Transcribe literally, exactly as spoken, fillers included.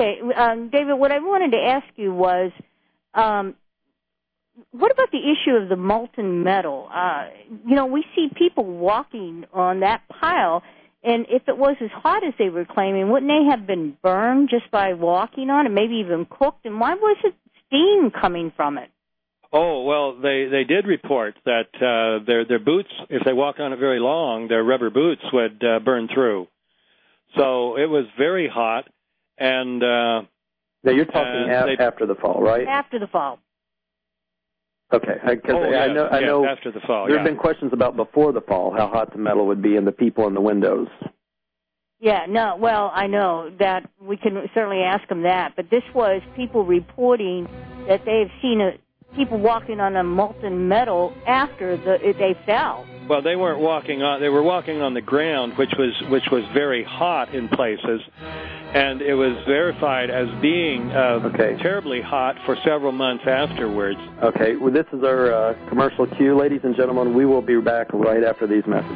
Okay, um, David, what I wanted to ask you was, um, what about the issue of the molten metal? Uh, you know, we see people walking on that pile, and if it was as hot as they were claiming, wouldn't they have been burned just by walking on it, maybe even cooked? And why was it steam coming from it? Oh, well, they, they did report that uh, their their boots, if they walk on it very long, their rubber boots would uh, burn through. So it was very hot, and uh, now you're talking uh, a- after the fall, right? After the fall. Okay, because oh, I yes, know I yes, know after the fall. There yeah. have been questions about before the fall, how hot the metal would be, and the people in the windows. Yeah, no, well, I know that we can certainly ask them that, but this was people reporting that they've seen a, people walking on a molten metal after the, they fell. Well, they weren't walking on, they were walking on the ground, which was which was very hot in places, and it was verified as being uh, okay. terribly hot for several months afterwards. Okay, well, this is our uh, commercial cue. Ladies and gentlemen, we will be back right after these messages.